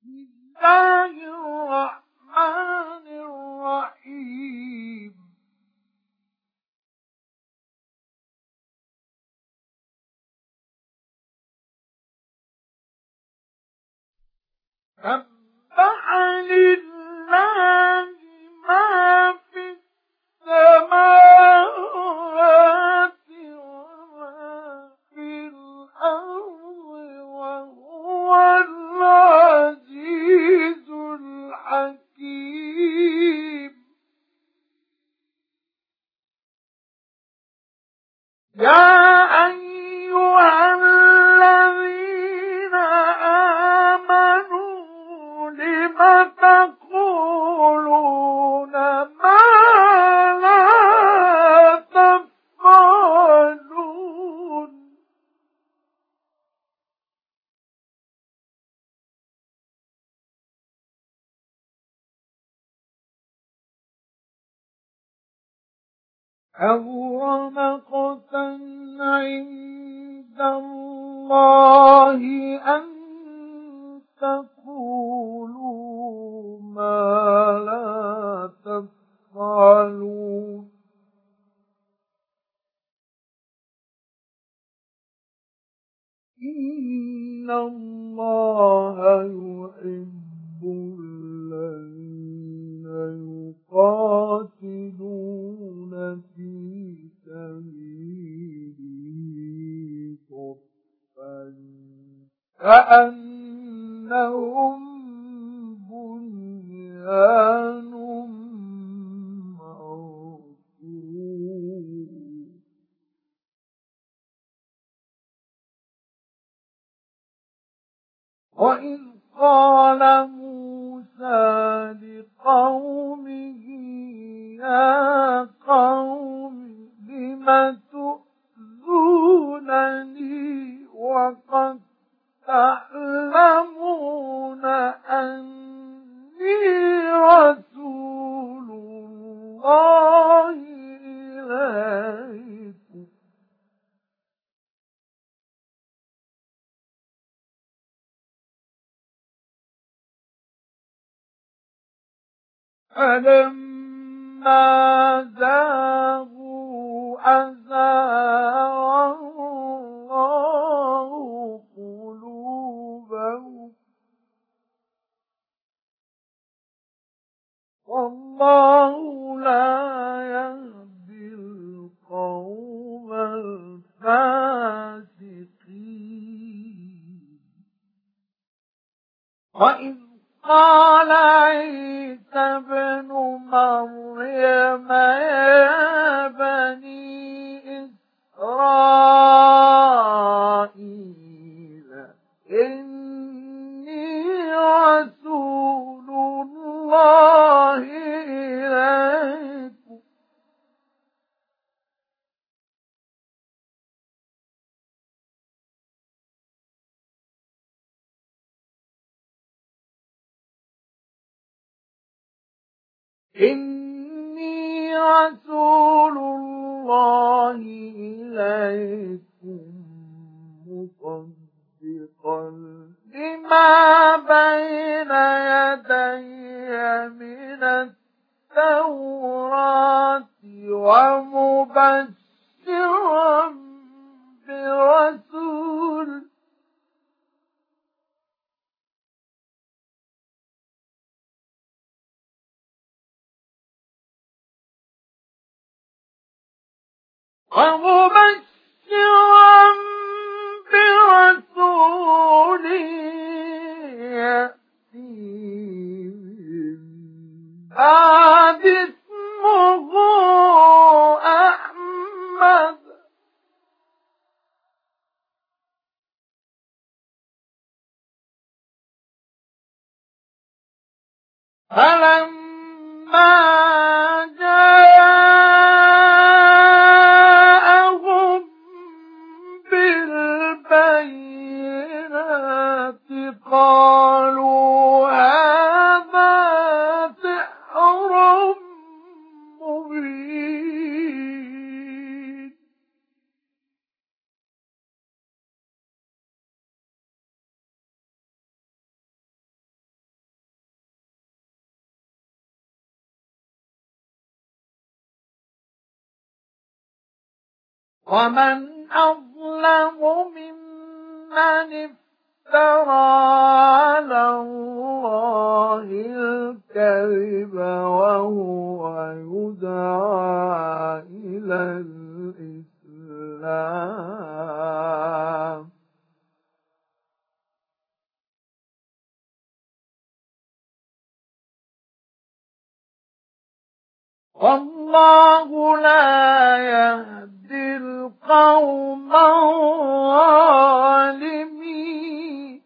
الله الرحمن الرحيم سبح لله ما في السماوات وما في الأرض وهو العزيز الحكيم يا أيها الذين آمنوا لم تقولون ما لا تفعلون كبر مقتا عند الله أن تقولوا ما لا تفعلون إن الله يحب الذين يقاتلون في سبيله صفا كأنهم بنيان مرصوص وإذ قال موسى لقومه يا قوم لم تؤذونني وقد تعلمون أني رسول الله إليكم فلما زاغوا أزاغ الله قلوبهم والله لا يهدي القوم الفاسقين وإذ قال عيسى ابن مريم يا بني إسرائيل إني رسول الله إليكم إني رسول الله إليكم مصدقا لما بين يدي من التوراة ومبشرا برسول يأتي من بعد اسمه أحمد فلما جاءهم بالبينات قالوا هذا سحر مبين ومن أظلم ممن افترى على الله الكذب وهو يدعى إلى الإسلام. والله لا يهدي القوم الظالمين.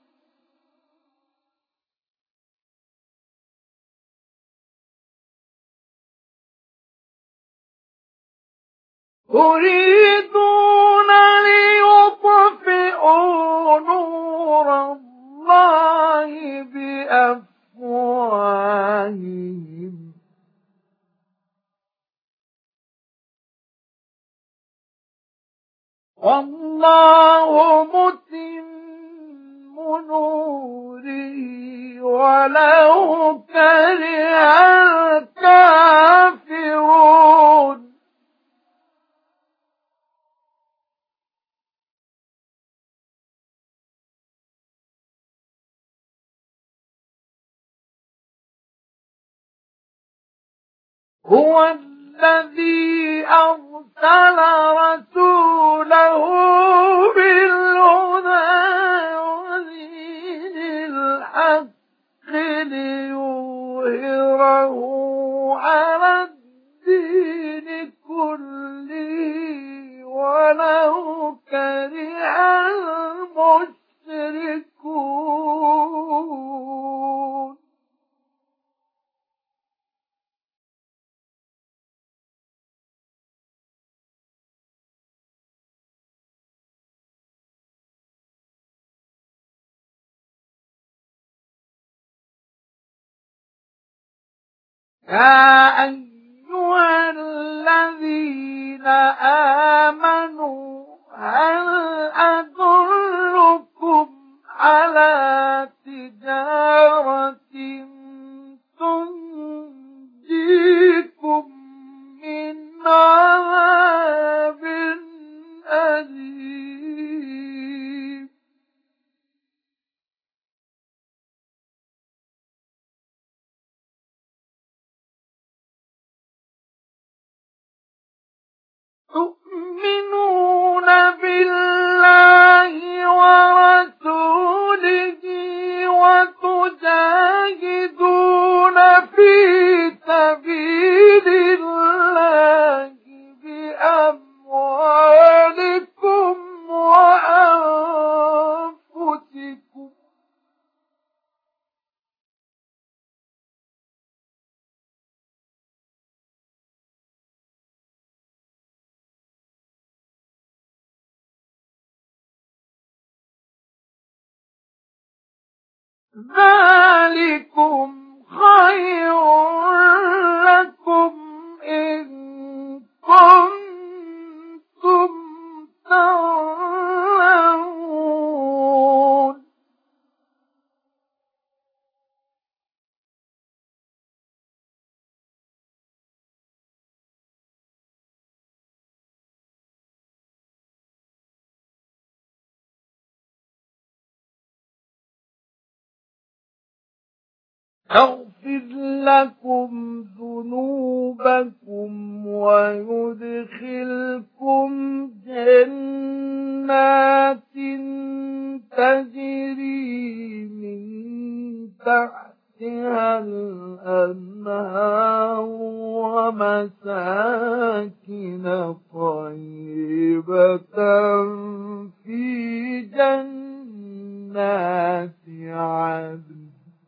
يريدون ليطفئوا نور الله بأفواههم والله متم نوره ولو كره الكافرون. هو الذي أرسل رسوله بالهدى ودين الحق ليظهره على الدين كله ولو كره المشركون. يا أيها الذين آمنوا هل أدلكم على تجارة تنجيكم من عذاب أليم. تؤمنون بالله ورسوله وتجاهدون في سبيل الله بأموالكم وأنفسكم ذلكم خير لكم إن كنتم تعلمون. يغفر لكم ذنوبكم ويدخلكم جنات تجري من تحتها الأنهار ومساكن طيبة في جنات عدن.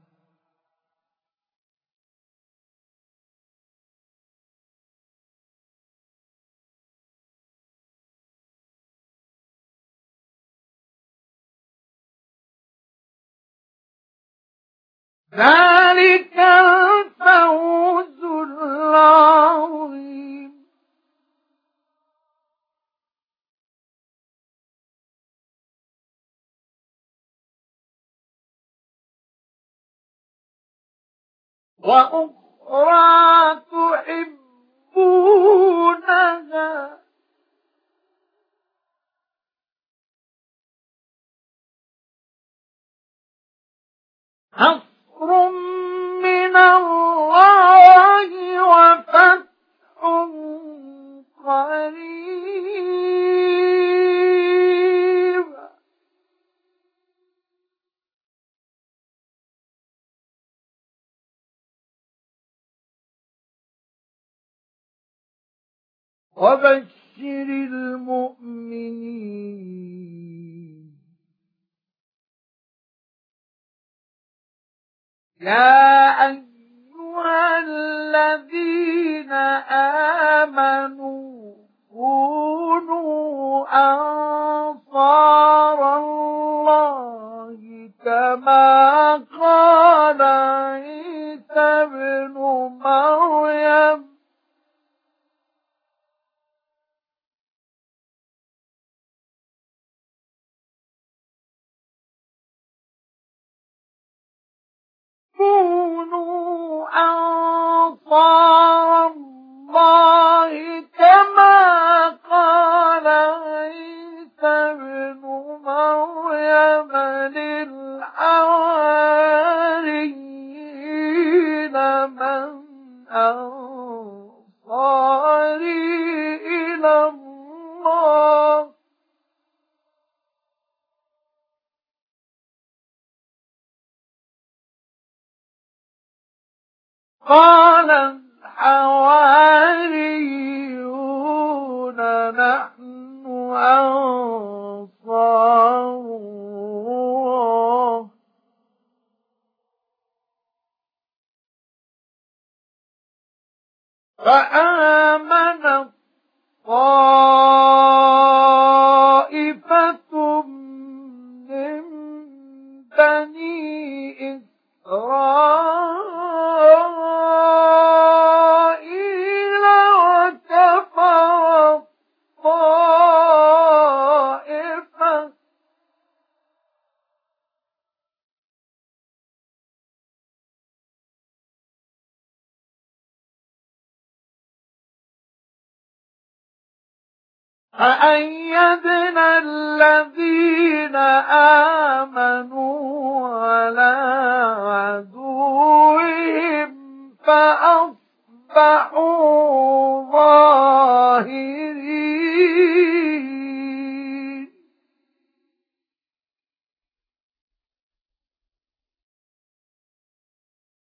ذلك الفوز العظيم. وأخرى تحبونها نصر من الله وفتح قريب وبشر المؤمنين يا أيها الذين آمنوا كونوا أنصار الله كما قال عيسى ابن مريم كونوا أنصار الله كما قال عيسى ابن مريم للحواريين من أنصاري إلى الله قال الحواريون نحن أنصار الله فآمنت طائفة من بني إسرائيل وكفرت طائفة فأيدنا الذين آمنوا